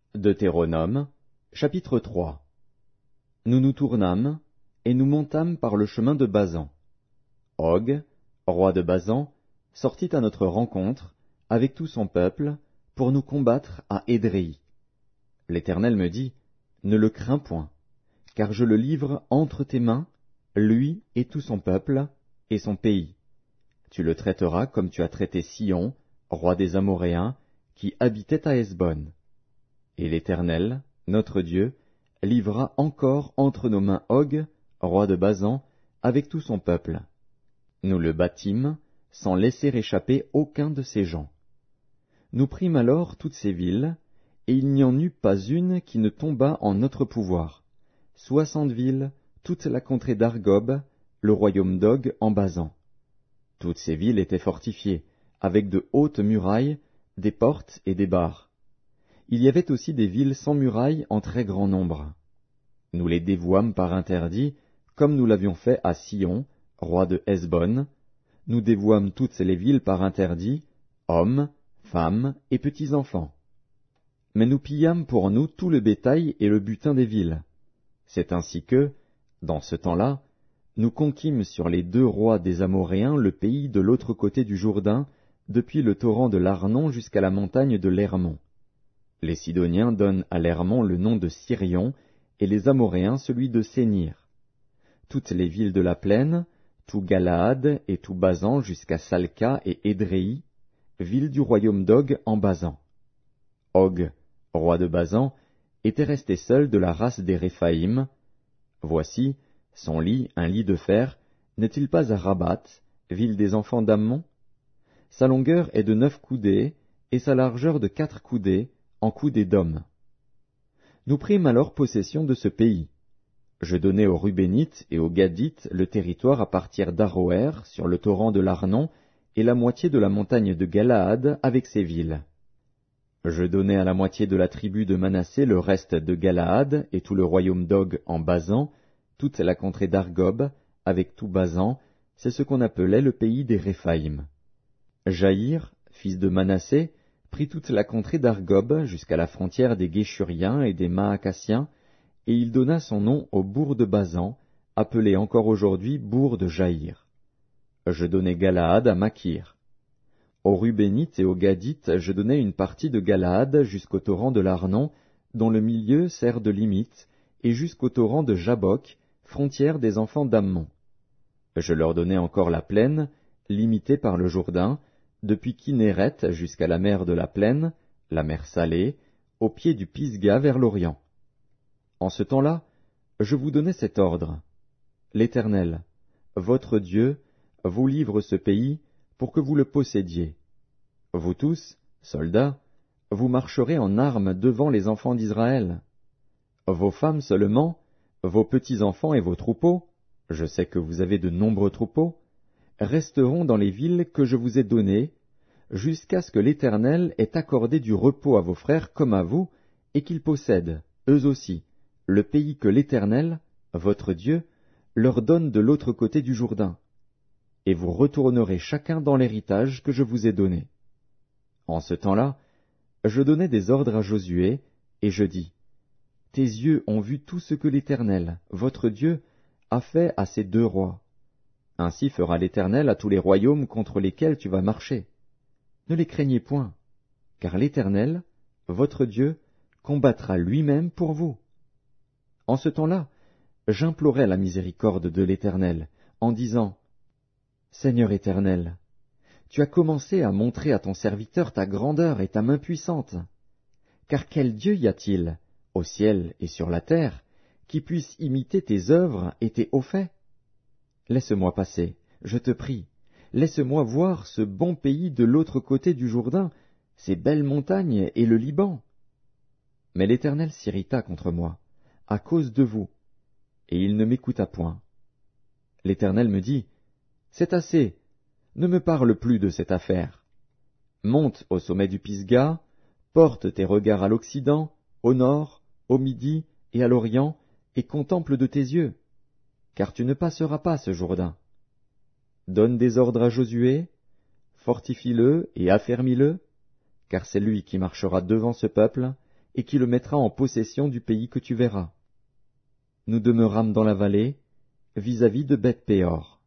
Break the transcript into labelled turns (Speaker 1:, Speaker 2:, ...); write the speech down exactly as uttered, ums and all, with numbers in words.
Speaker 1: Deutéronome, chapitre trois. Nous nous tournâmes, et nous montâmes par le chemin de Basan. Og, roi de Basan, sortit à notre rencontre, avec tout son peuple, pour nous combattre à Édréi. L'Éternel me dit, ne le crains point, car je le livre entre tes mains, lui et tout son peuple, et son pays. Tu le traiteras comme tu as traité Sihon, roi des Amoréens, qui habitait à Hesbon. Et l'Éternel, notre Dieu, livra encore entre nos mains Og, roi de Basan, avec tout son peuple. Nous le battîmes, sans laisser échapper aucun de ses gens. Nous prîmes alors toutes ces villes, et il n'y en eut pas une qui ne tombât en notre pouvoir. Soixante villes, toute la contrée d'Argob, le royaume d'Og en Basan. Toutes ces villes étaient fortifiées, avec de hautes murailles, des portes et des barres. Il y avait aussi des villes sans murailles en très grand nombre. Nous les dévouâmes par interdit, comme nous l'avions fait à Sihon, roi de Hesbon. Nous dévouâmes toutes les villes par interdit, hommes, femmes et petits-enfants. Mais nous pillâmes pour nous tout le bétail et le butin des villes. C'est ainsi que, dans ce temps-là, nous conquîmes sur les deux rois des Amoréens le pays de l'autre côté du Jourdain, depuis le torrent de l'Arnon jusqu'à la montagne de l'Hermon. Les Sidoniens donnent à l'Hermon le nom de Sirion, et les Amoréens celui de Sénir. Toutes les villes de la plaine, tout Galaad et tout Basan jusqu'à Salca et Édréi, villes du royaume d'Og en Basan. Og, roi de Basan, était resté seul de la race des Réphaïm. Voici, son lit, un lit de fer, n'est-il pas à Rabat, ville des enfants d'Ammon? Sa longueur est de neuf coudées, et sa largeur de quatre coudées, en coudées d'homme. Nous prîmes alors possession de ce pays. Je donnai aux Rubénites et aux Gadites le territoire à partir d'Aroër, sur le torrent de l'Arnon, et la moitié de la montagne de Galaad avec ses villes. Je donnai à la moitié de la tribu de Manassé le reste de Galaad et tout le royaume d'Og en Basan, toute la contrée d'Argob, avec tout Basan, c'est ce qu'on appelait le pays des Réphaïm. Jaïr, fils de Manassé, prit toute la contrée d'Argob jusqu'à la frontière des Guéshuriens et des Maacassiens, et il donna son nom au bourg de Basan, appelé encore aujourd'hui bourg de Jaïr. Je donnai Galaad à Makir. Aux Rubénites et aux Gadites je donnai une partie de Galaad jusqu'au torrent de l'Arnon, dont le milieu sert de limite, et jusqu'au torrent de Jabbok, frontière des enfants d'Ammon. Je leur donnai encore la plaine, limitée par le Jourdain, depuis Kinéret jusqu'à la mer de la plaine, la mer Salée, au pied du Pisga vers l'Orient. En ce temps-là, je vous donnai cet ordre. L'Éternel, votre Dieu, vous livre ce pays pour que vous le possédiez. Vous tous, soldats, vous marcherez en armes devant les enfants d'Israël. Vos femmes seulement, vos petits-enfants et vos troupeaux, je sais que vous avez de nombreux troupeaux, resteront dans les villes que je vous ai données, jusqu'à ce que l'Éternel ait accordé du repos à vos frères comme à vous, et qu'ils possèdent, eux aussi, le pays que l'Éternel, votre Dieu, leur donne de l'autre côté du Jourdain. Et vous retournerez chacun dans l'héritage que je vous ai donné. En ce temps-là, je donnai des ordres à Josué, et je dis, tes yeux ont vu tout ce que l'Éternel, votre Dieu, a fait à ces deux rois. Ainsi fera l'Éternel à tous les royaumes contre lesquels tu vas marcher. Ne les craignez point, car l'Éternel, votre Dieu, combattra lui-même pour vous. En ce temps-là, j'implorai la miséricorde de l'Éternel, en disant, Seigneur Éternel, tu as commencé à montrer à ton serviteur ta grandeur et ta main puissante. Car quel Dieu y a-t-il, au ciel et sur la terre, qui puisse imiter tes œuvres et tes hauts faits? Laisse-moi passer, je te prie, laisse-moi voir ce bon pays de l'autre côté du Jourdain, ces belles montagnes et le Liban. Mais l'Éternel s'irrita contre moi, à cause de vous, et il ne m'écouta point. L'Éternel me dit, c'est assez, ne me parle plus de cette affaire. Monte au sommet du Pisga, porte tes regards à l'Occident, au nord, au midi et à l'Orient, et contemple de tes yeux, car tu ne passeras pas ce Jourdain. Donne des ordres à Josué, fortifie-le et affermis-le, car c'est lui qui marchera devant ce peuple, et qui le mettra en possession du pays que tu verras. Nous demeurâmes dans la vallée, vis-à-vis de Beth-péor.